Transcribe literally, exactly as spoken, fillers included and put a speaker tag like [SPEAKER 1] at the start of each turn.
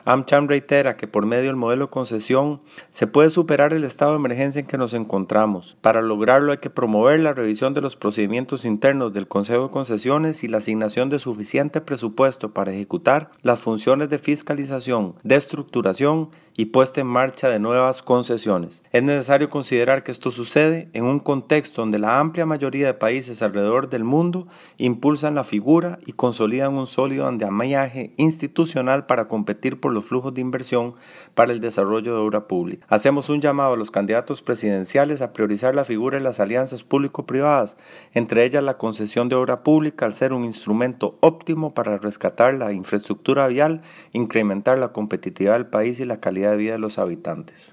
[SPEAKER 1] AmCham reitera que por medio del modelo de concesión se puede superar el estado de emergencia en que nos encontramos. Para lograrlo hay que promover la revisión de los procedimientos internos del Consejo de Concesiones y la asignación de suficiente presupuesto para ejecutar las funciones de fiscalización, de estructuración y puesta en marcha de nuevas concesiones. Es necesario considerar que esto sucede en un contexto donde la amplia mayoría de países alrededor del mundo impulsan la figura y consolidan un sólido andamiaje institucional para competir por los flujos de inversión para el desarrollo de obra pública. Hacemos un llamado a los candidatos presidenciales a priorizar la figura de las alianzas público-privadas, entre ellas la concesión de obra pública al ser un instrumento óptimo para rescatar la infraestructura vial, incrementar la competitividad del país y la calidad de vida de los habitantes.